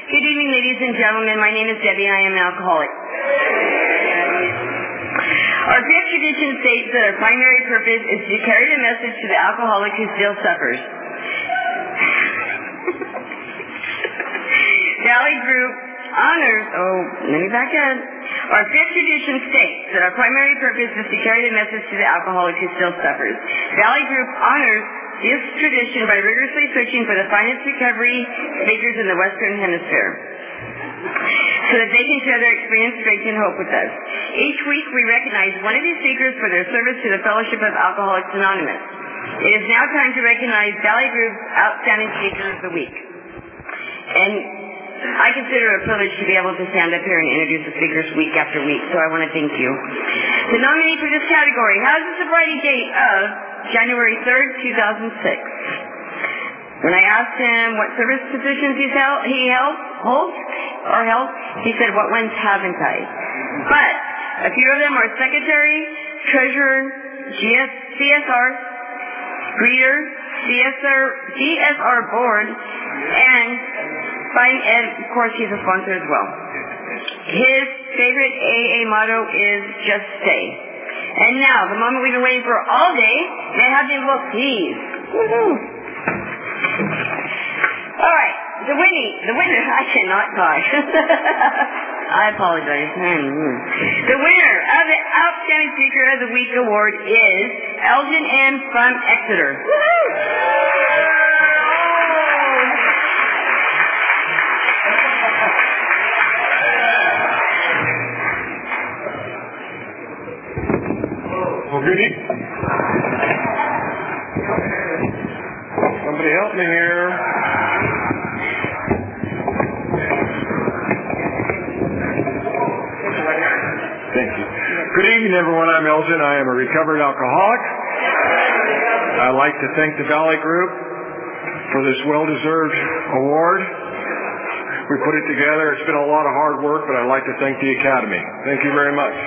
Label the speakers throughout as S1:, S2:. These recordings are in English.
S1: Good evening, ladies and gentlemen. My name is Debbie, and I am an alcoholic. Our fifth tradition states that our primary purpose is to carry the message to the alcoholic who still suffers. Valley Group honors, Our fifth tradition states that our primary purpose is to carry the message to the alcoholic who still suffers. Valley Group honors this tradition by rigorously searching for the finest recovery speakers in the Western Hemisphere, so that they can share their experience, strength, and hope with us. Each week we recognize one of these speakers for their service to the Fellowship of Alcoholics Anonymous. It is now time to recognize Valley Group's Outstanding Speaker of the Week. And I consider it a privilege to be able to stand up here and introduce the speakers week after week, so I want to thank you. The nominee for this category has a sobriety date of January 3rd, 2006. When I asked him what service positions he held, he said, "What ones haven't I?" But a few of them are secretary, treasurer, CSR, greeter, CSR board, and of course he's a sponsor as well. His favorite AA motto is just stay. And now, the moment we've been waiting for all day, may I have the envelope, please? Woohoo! All right, the winner, I cannot talk. I apologize. The winner of the Outstanding Speaker of the Week award is Elgin M. from Exeter. Woohoo!
S2: Well, good evening. Somebody help me here. Thank you. Good evening, everyone. I'm Elgin. I am a recovered alcoholic. I'd like to thank the Valley Group for this well-deserved award. We put it together. It's been a lot of hard work, but I'd like to thank the Academy. Thank you very much.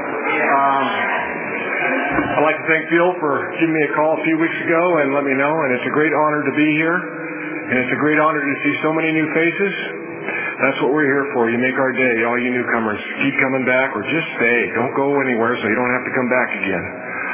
S2: I'd like to thank Bill for giving me a call a few weeks ago and let me know, and it's a great honor to be here, and it's a great honor to see so many new faces. That's what we're here for. You make our day, all you newcomers. Keep coming back or just stay. Don't go anywhere so you don't have to come back again.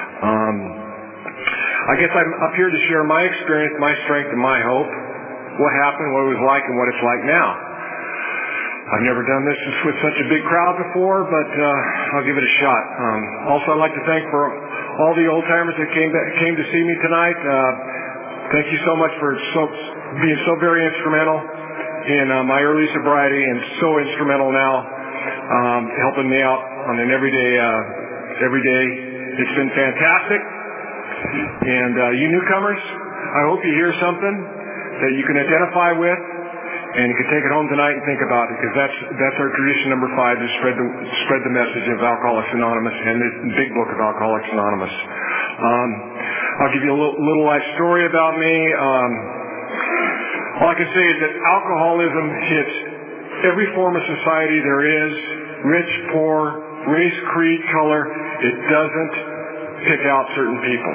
S2: I guess I'm up here to share my experience, my strength, and my hope, what happened, what it was like, and what it's like now. I've never done this with such a big crowd before, but I'll give it a shot. Also, I'd like to thank for all the old-timers that came to see me tonight. Thank you so much for being so very instrumental in my early sobriety and so instrumental now helping me out on an every day. It's been fantastic. And you newcomers, I hope you hear something that you can identify with, and you can take it home tonight and think about it, because that's our tradition number 5, is spread the message of Alcoholics Anonymous and the big book of Alcoholics Anonymous. I'll give you a little life story about me. All I can say is that alcoholism hits every form of society there is, rich, poor, race, creed, color. It doesn't pick out certain people.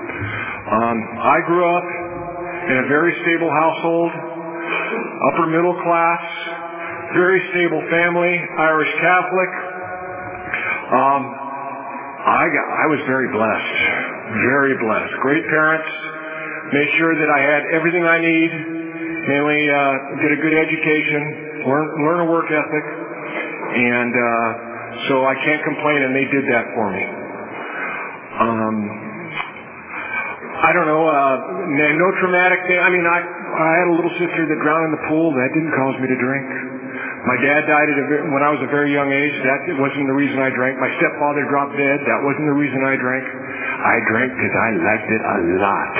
S2: I grew up in a very stable household, upper middle class, very stable family, Irish Catholic. I was very blessed. Great parents, made sure that I had everything I need, mainly get a good education, learn a work ethic, and so I can't complain, and they did that for me. I don't know, no traumatic thing. I mean, I had a little sister that drowned in the pool. That didn't cause me to drink. My dad died when I was a very young age. That wasn't the reason I drank. My stepfather dropped dead. That wasn't the reason I drank. I drank because I liked it a lot.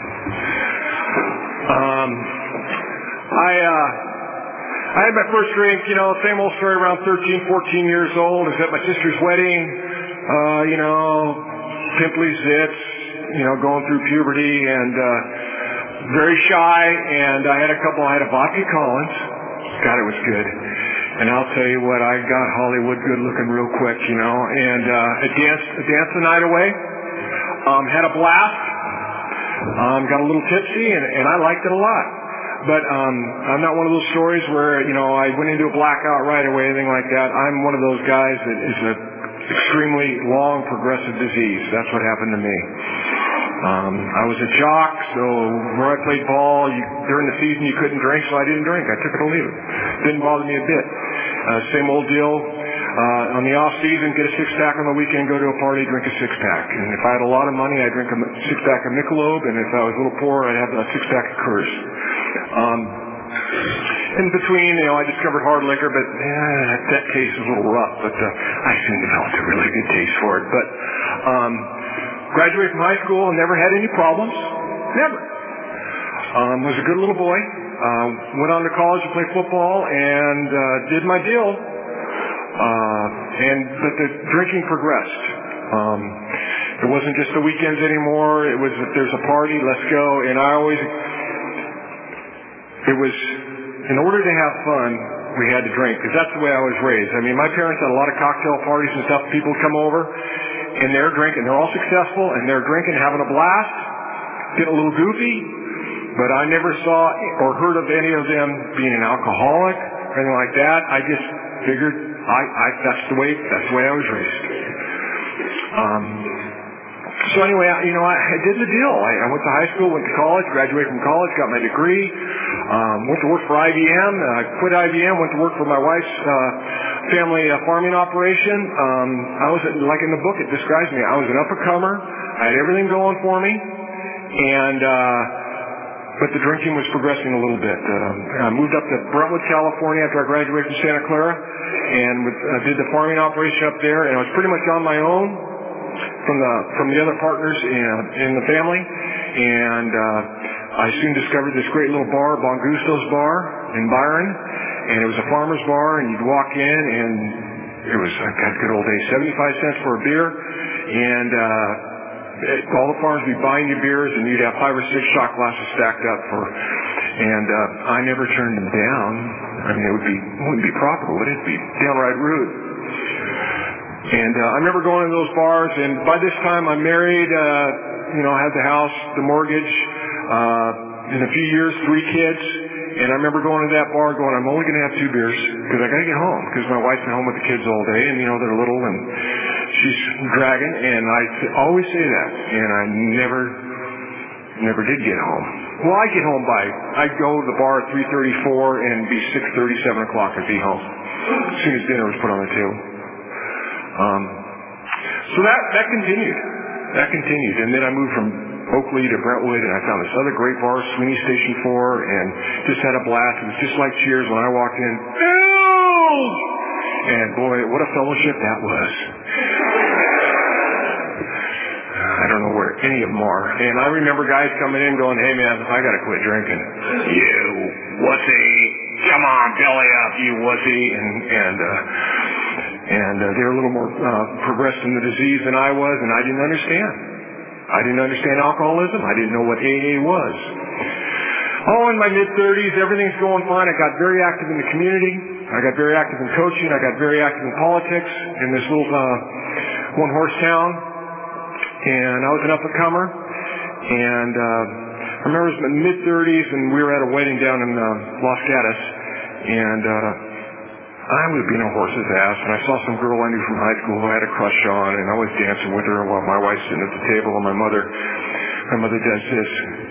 S2: I had my first drink, same old story, around 13, 14 years old. I was at my sister's wedding, pimply zits, going through puberty, and very shy, and I had a vodka Collins. God, it was good. And I'll tell you what, I got Hollywood good looking real quick, and I danced the night away, had a blast, got a little tipsy, and I liked it a lot. But I'm not one of those stories where, I went into a blackout right away, anything like that. I'm one of those guys that is an extremely long progressive disease. That's what happened to me. I was a jock, so where I played ball, during the season you couldn't drink, so I didn't drink. I took it or leave it. Didn't bother me a bit. Same old deal. On the off season, get a six-pack on the weekend, go to a party, drink a six-pack. And if I had a lot of money, I'd drink a six-pack of Michelob, and if I was a little poor, I'd have a six-pack of Coors. In between, I discovered hard liquor, but that taste was a little rough, but I soon developed a really good taste for it. But graduated from high school and never had any problems. Never. Was a good little boy. Went on to college to play football and did my deal. But the drinking progressed. It wasn't just the weekends anymore. It was if there's a party, let's go. And it was in order to have fun, we had to drink, because that's the way I was raised. I mean, my parents had a lot of cocktail parties and stuff. People would come over, and they're drinking. They're all successful, and they're drinking, having a blast, getting a little goofy. But I never saw or heard of any of them being an alcoholic or anything like that. I just figured that's the way I was raised. So anyway, I did the deal. I went to high school, went to college, graduated from college, got my degree, went to work for IBM. I quit IBM, went to work for my wife's family farming operation. I was, like in the book, it describes me. I was an up-and-comer. I had everything going for me, but the drinking was progressing a little bit. I moved up to Brentwood, California after I graduated from Santa Clara, and did the farming operation up there, and I was pretty much on my own from the other partners in the family, and I soon discovered this great little bar, Bon Gusto's Bar in Byron, and it was a farmer's bar, and you'd walk in, and it was good old days, 75 cents for a beer, and all the farmers would be buying you beers, and you'd have 5 or 6 shot glasses stacked up and I never turned them down. I mean, it wouldn't be profitable, but it'd be downright rude. And I remember going to those bars, and by this time I'm married, had the house, the mortgage, in a few years, 3 kids, and I remember going to that bar going, I'm only going to have 2 beers, because I got to get home, because my wife's been home with the kids all day, and they're little, and she's dragging, and I always say that, and I never did get home. Well, I'd go to the bar at 3:34 and be 6:30, 7 o'clock and be home as soon as dinner was put on the table. So that continued. And then I moved from Oakley to Brentwood, and I found this other great bar, Sweeney Station 4, and just had a blast. It was just like Cheers when I walked in. Ew! And boy, what a fellowship that was. I don't know where any of them are. And I remember guys coming in going, hey man, I got to quit drinking. You wussy. Come on, belly up, you wussy. And they were a little more progressed in the disease than I was, and I didn't understand. I didn't understand alcoholism. I didn't know what AA was. Oh, in my mid-30s, everything's going fine. I got very active in the community. I got very active in coaching. I got very active in politics in this little one-horse town. And I was an up-and-comer. And I remember it was my mid-30s, and we were at a wedding down in Los Gatos. And I was being a horse's ass, and I saw some girl I knew from high school who I had a crush on, and I was dancing with her while my wife's sitting at the table, and my mother does this.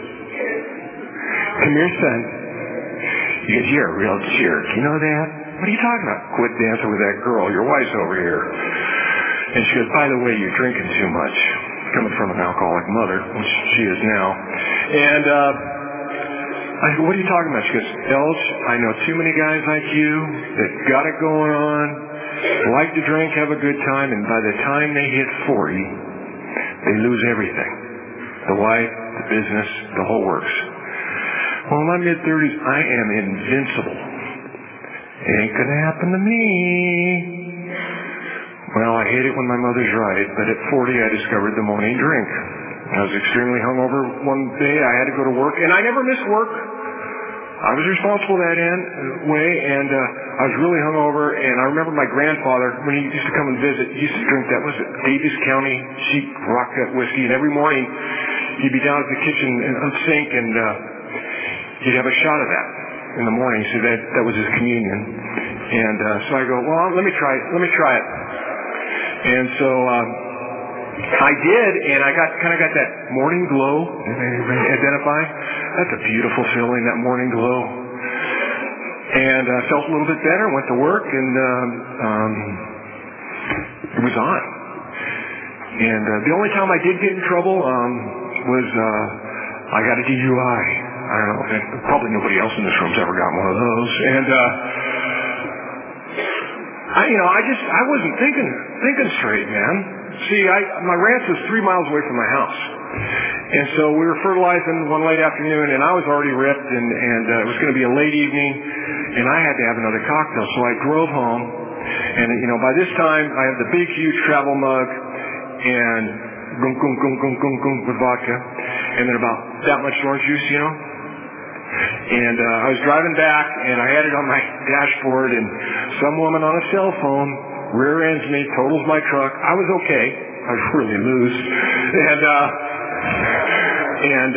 S2: Come here, son. He goes, you're a real jerk. You know that? What are you talking about? Quit dancing with that girl. Your wife's over here. And she goes, by the way, you're drinking too much. Coming from an alcoholic mother, which she is now. And I go, what are you talking about? She goes, Elge, I know too many guys like you that got it going on, like to drink, have a good time, and by the time they hit 40, they lose everything. The wife, the business, the whole works. Well, in my mid-30s, I am invincible. It ain't gonna happen to me. Well, I hate it when my mother's right, but at 40 I discovered the morning drink. I was extremely hungover one day. I had to go to work, and I never missed work. I was responsible that way, and I was really hungover, and I remember my grandfather, when he used to come and visit, he used to drink that, was it Davis County cheap rock cut whiskey, and every morning he'd be down at the kitchen sink, and he'd have a shot of that in the morning. So that was his communion. And so I go, well, let me try it. And so I did, and I kind of got that morning glow. Anybody identify? That's a beautiful feeling, that morning glow. And I felt a little bit better, went to work, and it was on. And the only time I did get in trouble was I got a DUI. I don't know, probably nobody else in this room's ever gotten one of those. And I wasn't thinking straight, man. See, my ranch was 3 miles away from my house. And so we were fertilizing one late afternoon, and I was already ripped, and it was going to be a late evening, and I had to have another cocktail. So I drove home, and, by this time, I have the big, huge travel mug, and gunk, gunk, gunk, gunk, gunk, gunk with vodka, and then about that much orange juice, And I was driving back, and I had it on my dashboard, and some woman on a cell phone rear ends me, totals my truck. I was okay. I was really loose. And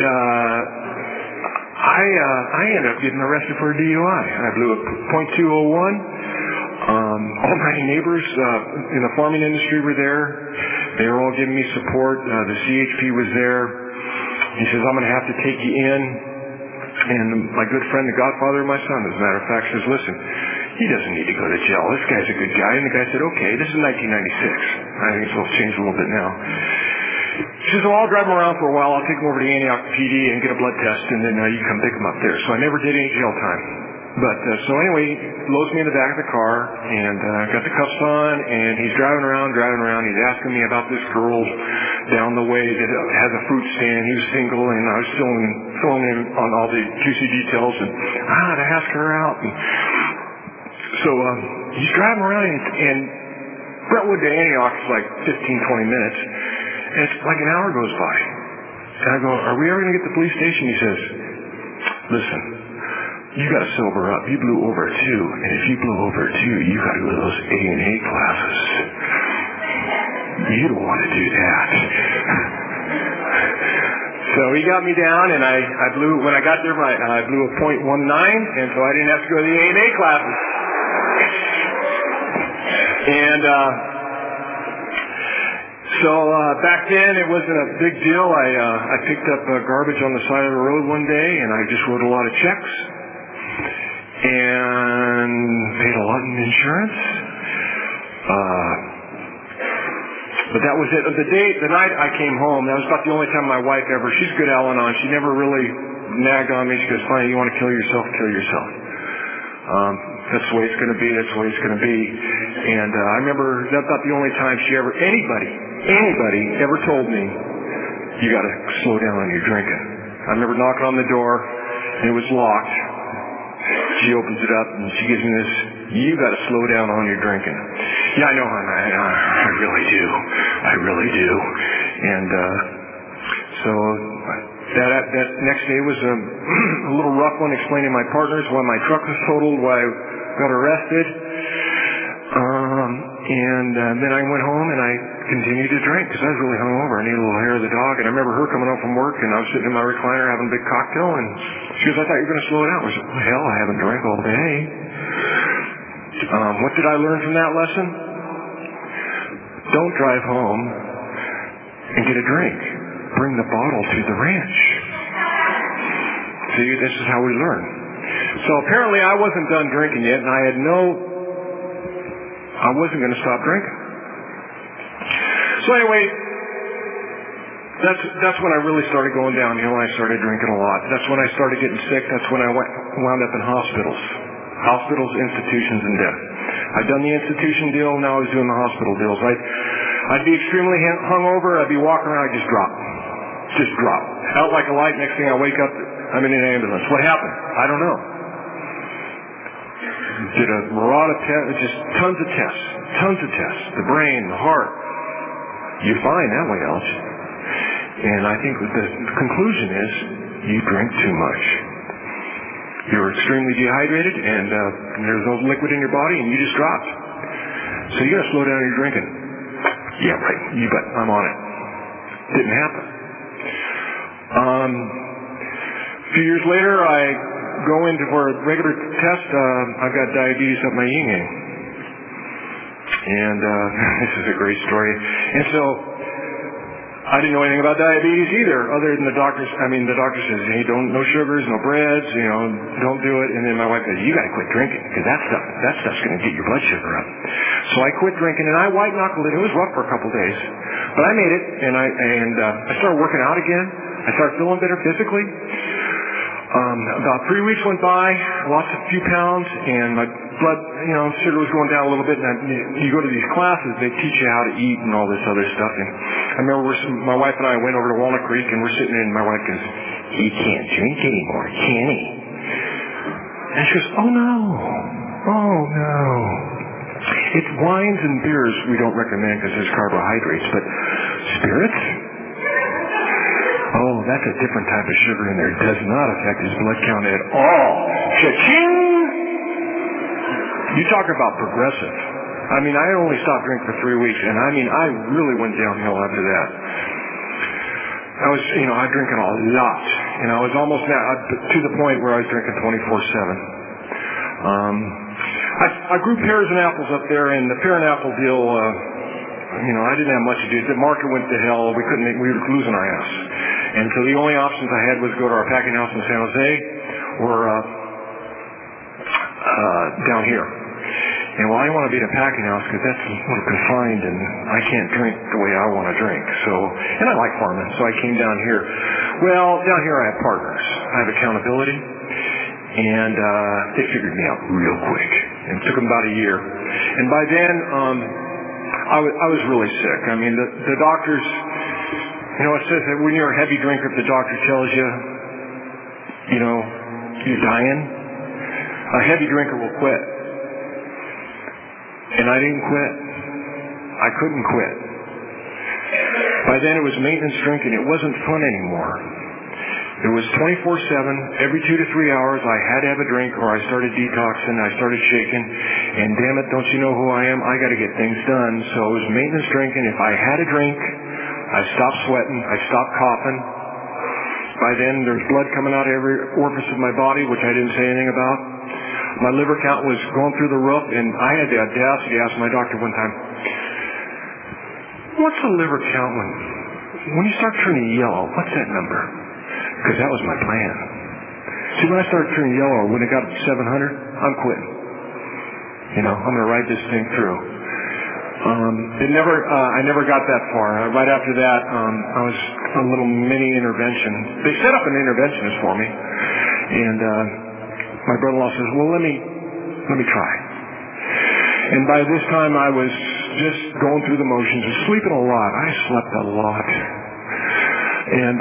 S2: I ended up getting arrested for a DUI. I blew a .201. All my neighbors in the farming industry were there. They were all giving me support. The CHP was there. He says, I'm going to have to take you in. And my good friend, the godfather of my son, as a matter of fact, says, listen, he doesn't need to go to jail. This guy's a good guy. And the guy said, okay, this is 1996. I think it's changed a little bit now. He says, well, I'll drive him around for a while. I'll take him over to Antioch PD and get a blood test, and then you come pick him up there. So I never did any jail time. But so anyway, he loads me in the back of the car, and got the cuffs on, and he's driving around. He's asking me about this girl down the way that has a fruit stand. He was single, and I was filling in on all the juicy details, and to ask her out. And so he's driving around, and Brentwood to Antioch is like 15, 20 minutes, and it's like an hour goes by. And I go, are we ever going to get to the police station? He says, listen, you got to sober up. You blew over a 2, and if you blew over a 2, you got to go to those A&A classes. You don't want to do that. So he got me down, and I blew, when I got there, I blew a .19, and so I didn't have to go to the A&A classes. And so back then it wasn't a big deal. I picked up garbage on the side of the road one day, and I just wrote a lot of checks and paid a lot in insurance. But that was it. The night I came home, that was about the only time my wife ever, she's a good Al-Anon, she never really nagged on me. She goes, fine, you want to kill yourself, kill yourself. That's the way it's going to be, that's the way it's going to be. And I remember that's about the only time anybody ever told me, you got to slow down on your drinking. I remember knocking on the door, and it was locked. She opens it up, and she gives me this, you got to slow down on your drinking. Yeah, I know, hon. I really do. I really do. And so that next day was a little rough one, explaining my partners why my truck was totaled, why I got arrested. And then I went home and I continued to drink because I was really hungover. I needed a little hair of the dog. And I remember her coming home from work, and I was sitting in my recliner having a big cocktail, and she goes, I thought you were going to slow down. I said, well, hell, I haven't drank all day. What did I learn from that lesson? Don't drive home and get a drink. Bring the bottle to the ranch. See, this is how we learn. So apparently I wasn't done drinking yet, and I wasn't going to stop drinking. So anyway, that's when I really started going downhill. I started drinking a lot. That's when I started getting sick. That's when I wound up in hospitals, institutions, and death. I'd done the institution deal. Now I was doing the hospital deals. I'd be extremely hungover. I'd be walking around. I'd just drop out like a light. Next thing I wake up, I'm in an ambulance. What happened? I don't know. Did a lot of tests, just tons of tests. The brain, the heart. You're fine that way, else. And I think the conclusion is you drink too much. You're extremely dehydrated, and there's no liquid in your body, and you just dropped. So you got to slow down your drinking. Yeah, right. You bet. I'm on it. Didn't happen. A few years later, I go in for a regular test. I've got diabetes up my yin-yang. And this is a great story. And so I didn't know anything about diabetes either, other than the doctor says, hey, no sugars, no breads, don't do it. And then my wife said, you got to quit drinking, because that stuff's going to get your blood sugar up. So I quit drinking, and I white-knuckled it. It was rough for a couple days, but I made it, and I started working out again. I started feeling better physically. About 3 weeks went by, lost a few pounds, and my blood, sugar was going down a little bit. And you go to these classes, they teach you how to eat and all this other stuff. And I remember my wife and I went over to Walnut Creek, and we're sitting in, and my wife goes, he can't drink anymore, can he? And she goes, oh no. It's wines and beers we don't recommend because there's carbohydrates, but spirits? Oh, that's a different type of sugar in there. It does not affect his blood count at all. Cha-ching! You talk about progressive. I only stopped drinking for 3 weeks, and I really went downhill after that. I was drinking a lot, and I was almost now to the point where I was drinking 24/7. I grew pears and apples up there, and the pear and apple deal, I didn't have much to do. The market went to hell. We were losing our ass. And so the only options I had was go to our packing house in San Jose or down here. And I didn't want to be at a packing house because that's more confined, and I can't drink the way I want to drink. And I like farming, so I came down here. Well, down here I have partners. I have accountability, and they figured me out real quick. And it took them about a year. And by then, I was really sick. The doctors, it says that when you're a heavy drinker, if the doctor tells you, you're dying, a heavy drinker will quit. And I didn't quit. I couldn't quit. By then it was maintenance drinking. It wasn't fun anymore. It was 24/7. Every 2 to 3 hours I had to have a drink, or I started detoxing, I started shaking, and damn it, don't you know who I am? I got to get things done. So it was maintenance drinking. If I had a drink, I stopped sweating, I stopped coughing. By then there's blood coming out of every orifice of my body, which I didn't say anything about. My liver count was going through the roof, and I had the audacity to ask my doctor one time, what's the liver count when you start turning yellow? What's that number? Because that was my plan. See, when I started turning yellow, when it got up to 700, I'm quitting. I'm going to ride this thing through. I never got that far. Right after that, I was a little mini intervention. They set up an interventionist for me, and my brother-in-law says, well, let me try. And by this time, I was just going through the motions and sleeping a lot. I slept a lot. And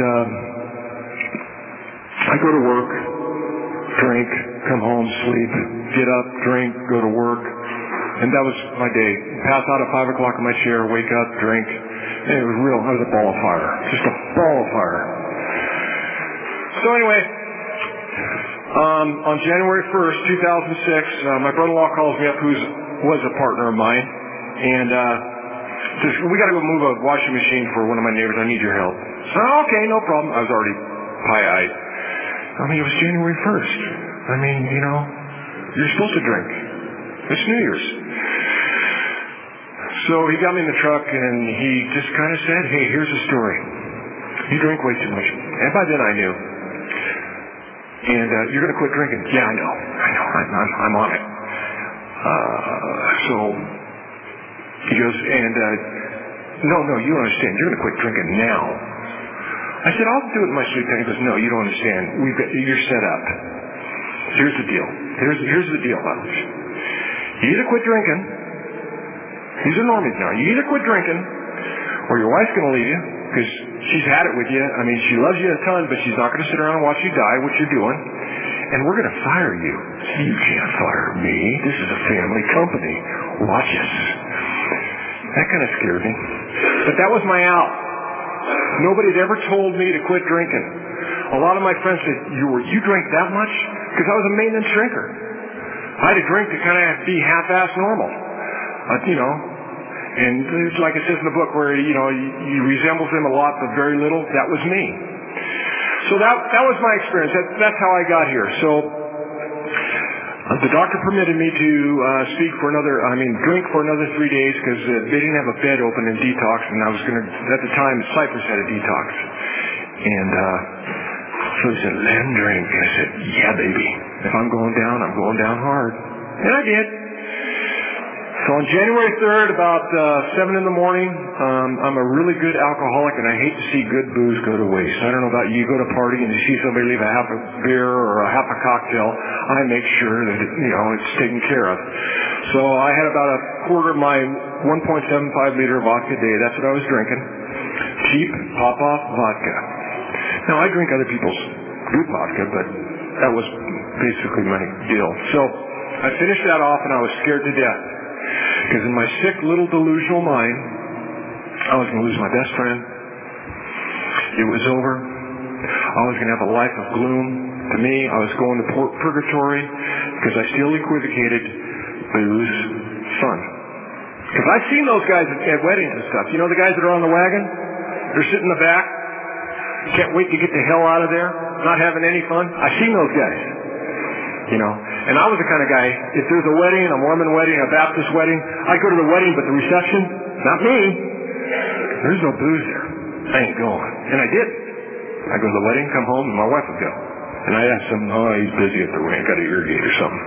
S2: I go to work, drink, come home, sleep, get up, drink, go to work. And that was my day. Pass out at 5 o'clock in my chair, wake up, drink. And it was real. I was a ball of fire. Just a ball of fire. So anyway, on January 1st, 2006, my brother-in-law calls me up, who was a partner of mine. And says, we got to go move a washing machine for one of my neighbors. I need your help. So, okay, no problem. I was already pie-eyed. It was January 1st. You're supposed to drink. It's New Year's. So he got me in the truck, and he just kind of said, hey, here's the story. You drink way too much. And by then I knew. And you're going to quit drinking. Yeah, I know. I'm on it. So he goes, and no, you don't understand. You're going to quit drinking now. I said, I'll do it in my sleep time. He goes, no, you don't understand. You're set up. Here's the deal. Here's the deal, Alex. You either quit drinking. These are normies now. You either quit drinking, or your wife's going to leave you, because she's had it with you. She loves you a ton, but she's not going to sit around and watch you die, what you're doing. And we're going to fire you. You can't fire me. This is a family company. Watch us. That kind of scared me. But that was my out. Nobody had ever told me to quit drinking. A lot of my friends said, you drink that much? Because I was a maintenance drinker. I had to drink to kind of be half-ass normal. And it's like it says in the book where, you resemble them a lot but very little. That was me. So that was my experience. That's how I got here. So The doctor permitted me to drink for another 3 days because they didn't have a bed open in detox, and I was going to, at the time, Cypress had a detox. And so he said, let him drink. And I said, yeah, baby. If I'm going down, I'm going down hard. And I did. So on January 3rd, about 7 in the morning, I'm a really good alcoholic, and I hate to see good booze go to waste. I don't know about you. You go to a party and you see somebody leave a half a beer or a half a cocktail. I make sure that it's taken care of. So I had about a quarter of my 1.75 liter vodka a day. That's what I was drinking. Cheap pop-off vodka. Now, I drink other people's good vodka, but that was basically my deal. So I finished that off, and I was scared to death. Because in my sick little delusional mind, I was going to lose my best friend. It was over. I was going to have a life of gloom. To me, I was going to purgatory because I still equivocated booze, fun. Because I've seen those guys at weddings and stuff. You know the guys that are on the wagon? They're sitting in the back. Can't wait to get the hell out of there. Not having any fun. I've seen those guys. And I was the kind of guy, if there's a wedding, a Mormon wedding, a Baptist wedding, I'd go to the wedding, but the reception, not me. There's no booze there. I ain't going. And I did. I'd go to the wedding, come home, and my wife would go. And I'd ask him, he's busy at the wedding, got to irrigate or something.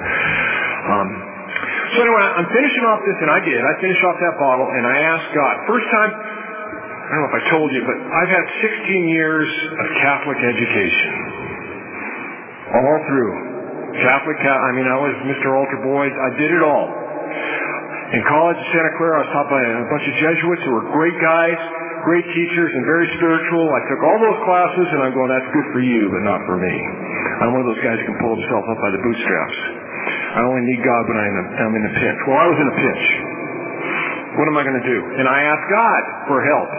S2: So anyway, I'm finishing off this, and I did. I finished off that bottle, and I asked God. First time, I don't know if I told you, but I've had 16 years of Catholic education. All through. I was Mr. Altar Boy. I did it all. In college at Santa Clara, I was taught by a bunch of Jesuits who were great guys, great teachers, and very spiritual. I took all those classes, and I'm going, that's good for you, but not for me. I'm one of those guys who can pull himself up by the bootstraps. I only need God when I'm in a pinch. Well, I was in a pinch. What am I going to do? And I asked God for help.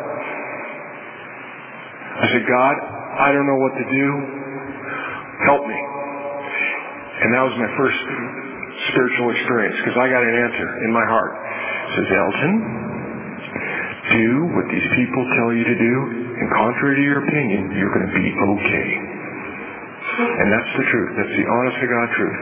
S2: I said, God, I don't know what to do. Help me. And that was my first spiritual experience, because I got an answer in my heart. It says, Elton, do what these people tell you to do, and contrary to your opinion, you're going to be okay. And that's the truth. That's the honest to God truth.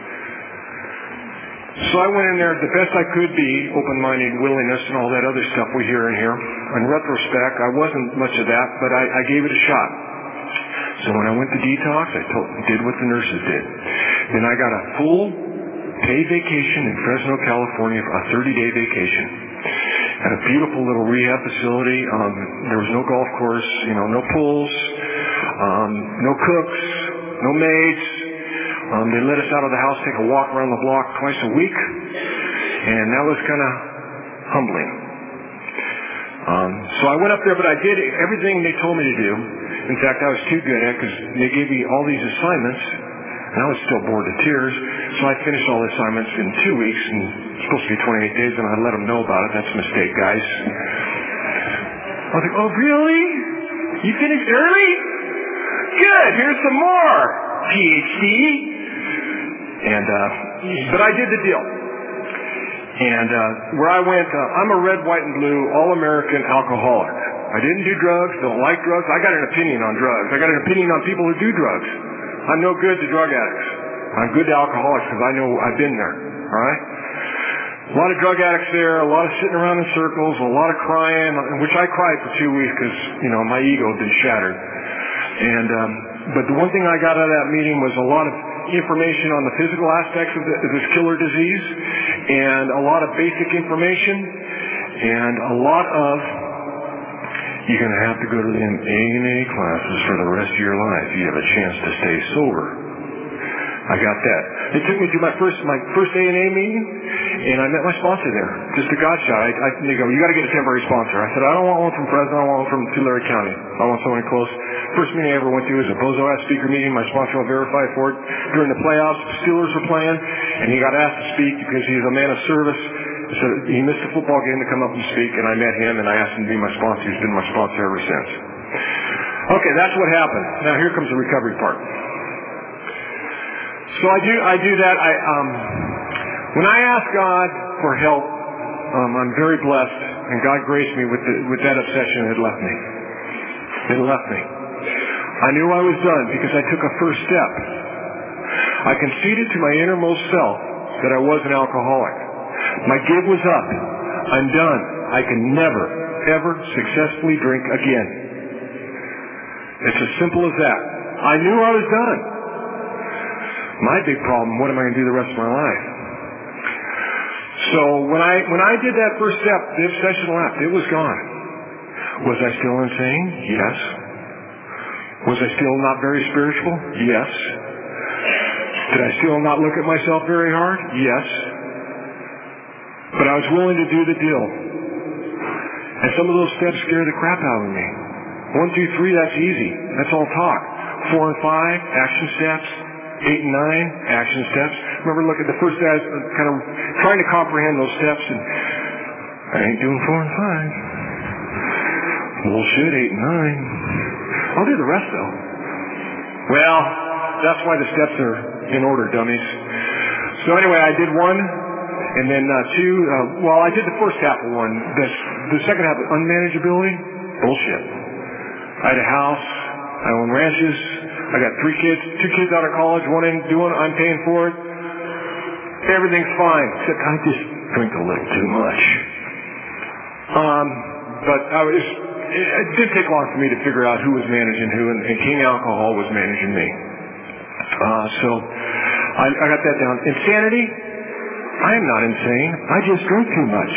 S2: So I went in there the best I could be, open-minded, willingness, and all that other stuff we hear in here. In retrospect, I wasn't much of that, but I gave it a shot. So when I went to detox, I did what the nurses did. Then I got a full paid vacation in Fresno, California, a 30-day vacation. At a beautiful little rehab facility. There was no golf course, no pools, no cooks, no maids. They let us out of the house, take a walk around the block twice a week. And that was kind of humbling. So I went up there, but I did everything they told me to do. In fact, I was too good at it because they gave me all these assignments, and I was still bored to tears. So I finished all the assignments in 2 weeks, and it's supposed to be 28 days, and I let them know about it. That's a mistake, guys. I was like, oh, really? You finished early? Good, here's some more, PhD. But I did the deal. And where I went, I'm a red, white, and blue all-American alcoholic. I didn't do drugs, don't like drugs. I got an opinion on drugs. I got an opinion on people who do drugs. I'm no good to drug addicts. I'm good to alcoholics because I know I've been there. All right? A lot of drug addicts there, a lot of sitting around in circles, a lot of crying, which I cried for 2 weeks because, my ego had been shattered. But the one thing I got out of that meeting was a lot of information on the physical aspects of this killer disease, and a lot of basic information, and a lot of you're going to have to go to the A&A classes for the rest of your life. You have a chance to stay sober. I got that. It took me to my first A&A meeting, and I met my sponsor there. Just a God shot. They go, you got to get a temporary sponsor. I said, I don't want one from Fresno. I want one from Tulare County. I want someone close. First meeting I ever went to was a Bozo-ass speaker meeting. My sponsor will verify for it. During the playoffs, the Steelers were playing, and he got asked to speak because he's a man of service. So he missed the football game to come up and speak, and I met him, and I asked him to be my sponsor. He's been my sponsor ever since. Okay, that's what happened. Now here comes the recovery part. So I do that. When I ask God for help, I'm very blessed, and God graced me with that obsession. It left me. I knew I was done because I took a first step. I conceded to my innermost self that I was an alcoholic. My gig was up. I'm done. I can never, ever successfully drink again. It's as simple as that. I knew I was done. My big problem, what am I going to do the rest of my life? So when I did that first step, the obsession left. It was gone. Was I still insane? Yes. Was I still not very spiritual? Yes. Did I still not look at myself very hard? Yes. But I was willing to do the deal. And some of those steps scared the crap out of me. 1, 2, 3, that's easy. That's all talk. 4 and 5, action steps. 8 and 9, action steps. Remember, look at the first day, I was kind of trying to comprehend those steps, and I ain't doing 4 and 5. Bullshit, 8 and 9. I'll do the rest, though. Well, that's why the steps are in order, dummies. So anyway, I did 1, and then 2. I did the first half of 1. The second half, unmanageability, bullshit. I had a house. I own ranches. I got 3 kids, 2 kids out of college, 1 ain't doing it, I'm paying for it. Everything's fine, except I just drink a little too much. But it did take long for me to figure out who was managing who, and King Alcohol was managing me. So I got that down. Insanity? I am not insane. I just drink too much.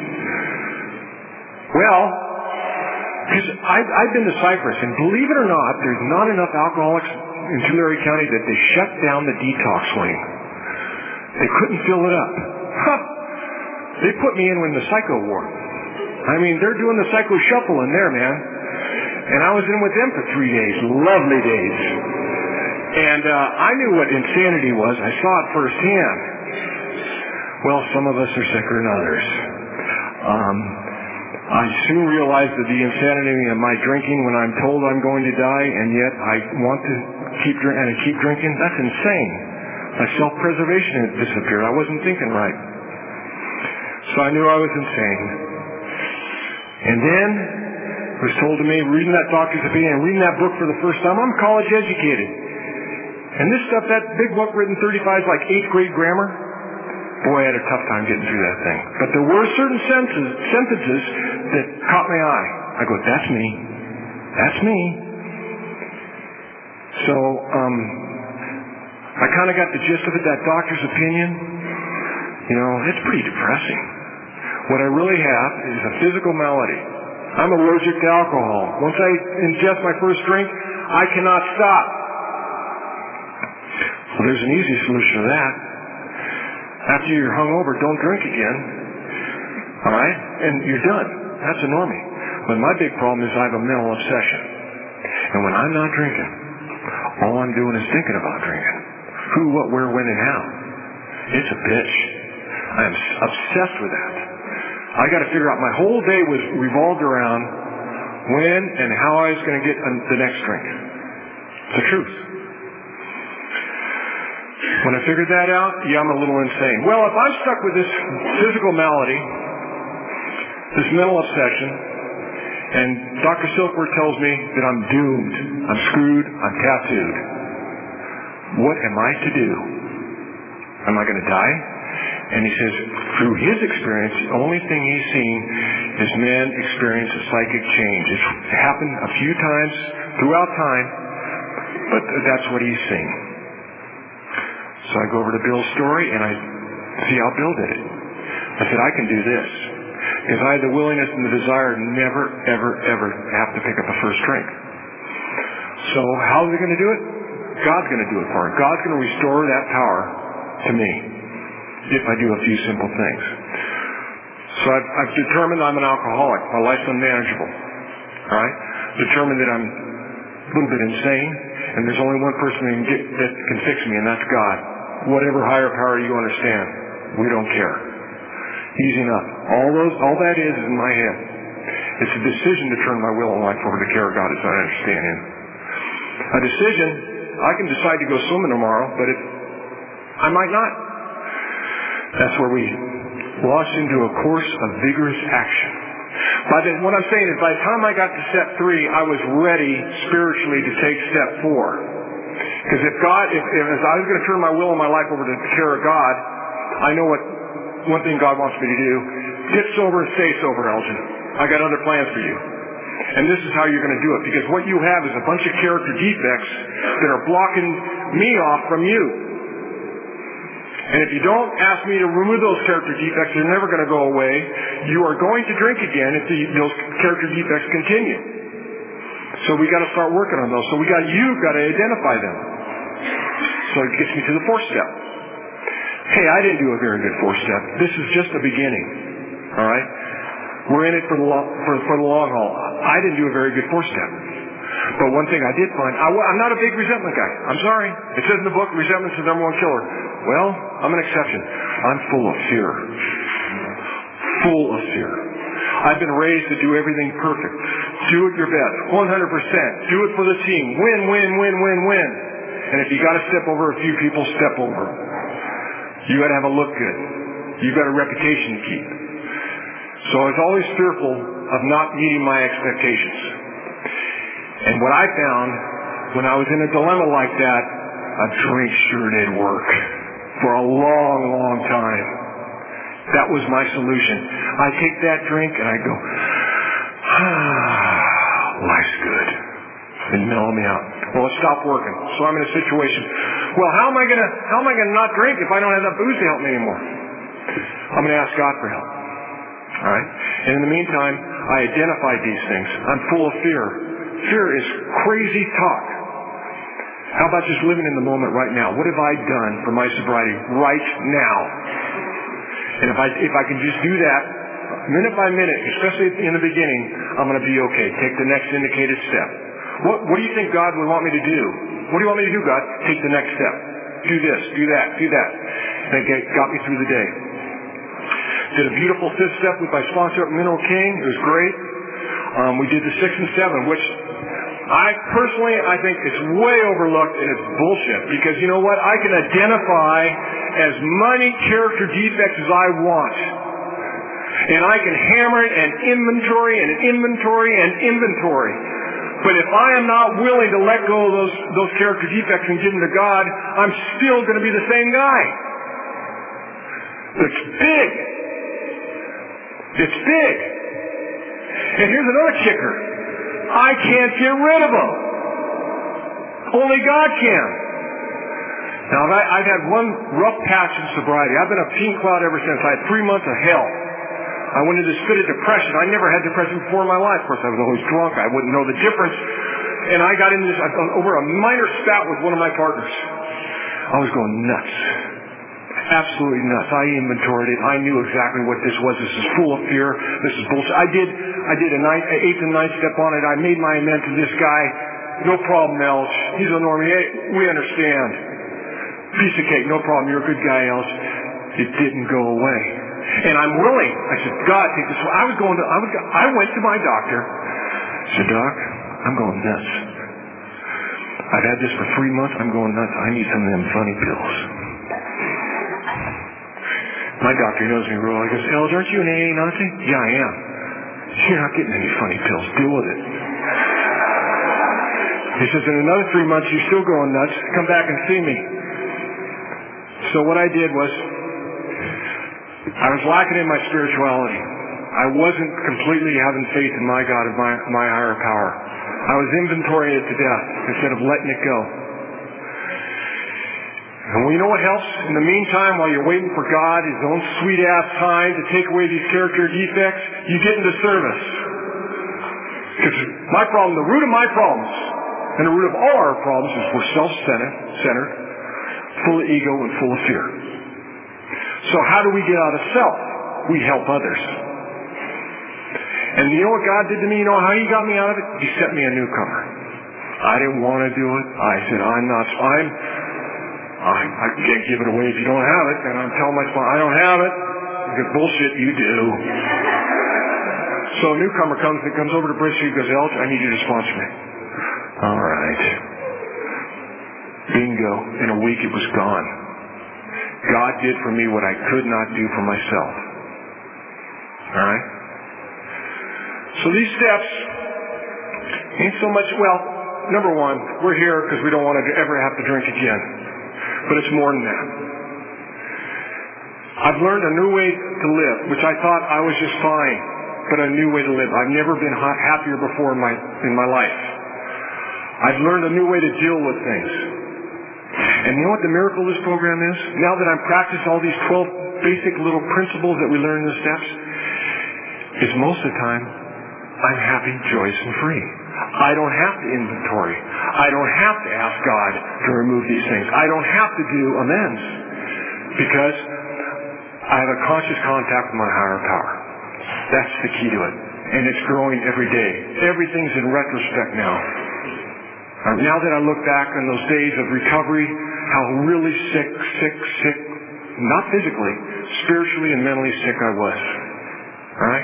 S2: Well, because I've been to Cyprus, and believe it or not, there's not enough alcoholics in Tulare County that they shut down the detox wing. They couldn't fill it up. They put me in the psycho ward. I mean, they're doing the psycho shuffle in there, man. And I was in with them for 3 days. Lovely days. And I knew what insanity was. I saw it firsthand. Well, some of us are sicker than others. I soon realized that the insanity of my drinking when I'm told I'm going to die, and yet I want to keep drinking, that's insane. My self-preservation had disappeared. I wasn't thinking right. So I knew I was insane. And then it was told to me, reading that doctor's opinion and reading that book for the first time, I'm college educated. And this stuff, that big book written 35 is like 8th grade grammar. Boy, I had a tough time getting through that thing. But there were certain sentences that caught my eye. I go, that's me. That's me. So, I kind of got the gist of it, that doctor's opinion. You know, it's pretty depressing. What I really have is a physical malady. I'm allergic to alcohol. Once I ingest my first drink, I cannot stop. Well, there's an easy solution to that. After you're hungover, don't drink again. All right? And you're done. That's a normie. But my big problem is I have a mental obsession. And when I'm not drinking, all I'm doing is thinking about drinking. Who, what, where, when, and how. It's a bitch. I am obsessed with that. I got to figure out, my whole day was revolved around when and how I was going to get the next drink. It's the truth. When I figured that out, I'm a little insane. Well, if I'm stuck with this physical malady, this mental obsession, and Dr. Silkworth tells me that I'm doomed, I'm screwed, I'm tattooed, what am I to do? Am I going to die? And he says, through his experience, the only thing he's seen is men experience a psychic change. It's happened a few times throughout time, but that's what he's seen. So I go over to Bill's story, and I see how Bill did it. I said, I can do this. Because I had the willingness and the desire to never, ever, ever have to pick up a first drink. So how are they going to do it? God's going to do it for me. God's going to restore that power to me if I do a few simple things. So I've determined I'm an alcoholic. My life's unmanageable. All right? Determined that I'm a little bit insane, and there's only one person that can fix me, and that's God. Whatever higher power you understand, we don't care. Easy enough. All that is in my head. It's a decision to turn my will and life over to the care of God as I understand Him. A decision, I can decide to go swimming tomorrow, but I might not. That's where we launched into a course of vigorous action. What I'm saying is, by the time I got to step 3, I was ready spiritually to take step 4. Because if I was going to turn my will and my life over to the care of God, I know what one thing God wants me to do. Get sober and stay sober, Elgin. I got other plans for you. And this is how you're going to do it. Because what you have is a bunch of character defects that are blocking me off from you. And if you don't ask me to remove those character defects, they're never going to go away. You are going to drink again if those character defects continue. So we got to start working on those. So you've got to identify them. So it gets me to the fourth step. Hey, I didn't do a very good fourth step. This is just the beginning. All right? We're in it for the long haul. I didn't do a very good fourth step. But one thing I did find, I'm not a big resentment guy. I'm sorry. It says in the book, resentment's the number one killer. Well, I'm an exception. I'm full of fear. Full of fear. I've been raised to do everything perfect. Do it your best. 100%. Do it for the team. Win, win, win, win, win. And if you got to step over a few people, step over. You got to have a look good. You got a reputation to keep. So I was always fearful of not meeting my expectations. And what I found when I was in a dilemma like that, a drink sure did work for a long, long time. That was my solution. I take that drink and I go, life's good. And mellow me out. Well, it stopped working. So I'm in a situation. Well, how am I gonna not drink if I don't have that booze to help me anymore? I'm gonna ask God for help. All right? And in the meantime, I identified these things. I'm full of fear. Fear is crazy talk. How about just living in the moment right now? What have I done for my sobriety right now? And if I can just do that, minute by minute, especially in the beginning, I'm going to be okay. Take the next indicated step. What do you think God would want me to do? What do you want me to do, God? Take the next step. Do this, do that, do that. And it got me through the day. Did a beautiful fifth step with my sponsor at Mineral King. It was great. We did the 6 and 7, which I think it's way overlooked and it's bullshit. Because you know what? I can identify as many character defects as I want. And I can hammer it and inventory and inventory and inventory. But if I am not willing to let go of those character defects and give them to God, I'm still going to be the same guy. It's big. It's big. And here's another kicker. I can't get rid of them. Only God can. Now, I've had one rough patch in sobriety. I've been a pink cloud ever since. I had 3 months of hell. I went into this fit of depression. I never had depression before in my life. Of course, I was always drunk. I wouldn't know the difference. And I got into this over a minor spat with one of my partners. I was going nuts. Absolutely nuts. I inventoried it. I knew exactly what this was. This is full of fear. This is bullshit. I did an 8th and 9th step on it. I made my amends to this guy. No problem, Elch. He's a normie. Hey, we understand. Piece of cake. No problem. You're a good guy, Elch. It didn't go away. And I'm willing. I said, God, take this. I went to my doctor. I said, Doc, I'm going nuts. I've had this for 3 months. I'm going nuts. I need some of them funny pills. My doctor knows me real well. He goes, Els, aren't you an AA Nazi? Yeah, I am. You're not getting any funny pills. Deal with it. He says, in another 3 months, you're still going nuts. Come back and see me. So what I did was, I was lacking in my spirituality. I wasn't completely having faith in my God and my higher power. I was inventorying it to death instead of letting it go. And you know what helps? In the meantime, while you're waiting for God, His own sweet-ass time to take away these character defects, you get into service. Because my problem, the root of my problems, and the root of all our problems is we're self-centered, full of ego and full of fear. So how do we get out of self? We help others. And you know what God did to me? You know how He got me out of it? He sent me a newcomer. I didn't want to do it. I said, I can't give it away if you don't have it. And I'm telling my sponsor, I don't have it. He goes, bullshit, you do. So a newcomer comes over to Bristol. He goes, Elch, I need you to sponsor me. All right. Bingo. In a week it was gone. God did for me what I could not do for myself. All right? So these steps ain't so much, well, number one, we're here because we don't want to ever have to drink again. But it's more than that. I've learned a new way to live, which I thought I was just fine, but a new way to live. I've never been happier before in my life. I've learned a new way to deal with things. And you know what the miracle of this program is? Now that I'm practicing all these 12 basic little principles that we learn in the steps, is most of the time, I'm happy, joyous, and free. I don't have to inventory. I don't have to ask God to remove these things. I don't have to do amends. Because I have a conscious contact with my higher power. That's the key to it. And it's growing every day. Everything's in retrospect now. Now that I look back on those days of recovery, how really sick, not physically, spiritually and mentally sick I was. Alright?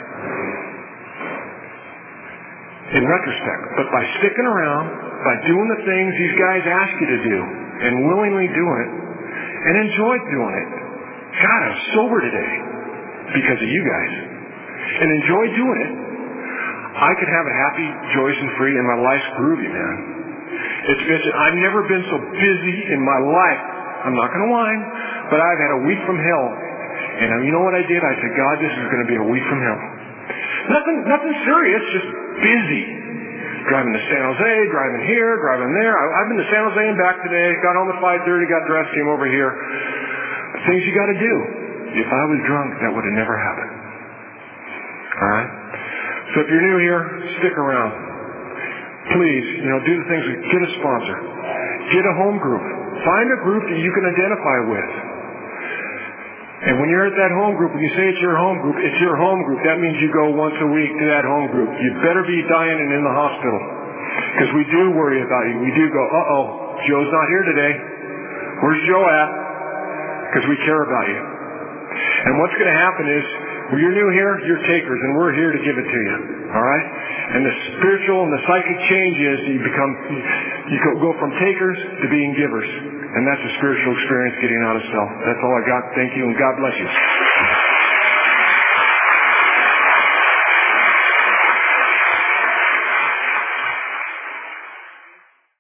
S2: In retrospect. But by sticking around, by doing the things these guys ask you to do, and willingly doing it, and enjoyed doing it. God, I'm sober today because of you guys. And enjoy doing it. I could have a happy, joyous, and free, and my life's groovy, man. I've never been so busy in my life. I'm not going to whine, but I've had a week from hell. And you know what I did? I said, God, this is going to be a week from hell. Nothing serious, just busy. Driving to San Jose, driving here, driving there. I've been to San Jose and back today. Got home at 5:30, got dressed, came over here. Things you got to do. If I was drunk, that would have never happened. All right? So if you're new here, stick around. Please, do the things. Get a sponsor. Get a home group. Find a group that you can identify with. And when you're at that home group, when you say it's your home group, it's your home group. That means you go once a week to that home group. You better be dying and in the hospital. Because we do worry about you. We do go, Joe's not here today. Where's Joe at? Because we care about you. And what's going to happen is, when you're new here, you're takers, and we're here to give it to you. All right? And the spiritual and the psychic change is you go from takers to being givers. And that's a spiritual experience, getting out of self. That's all I got. Thank you, and God bless you.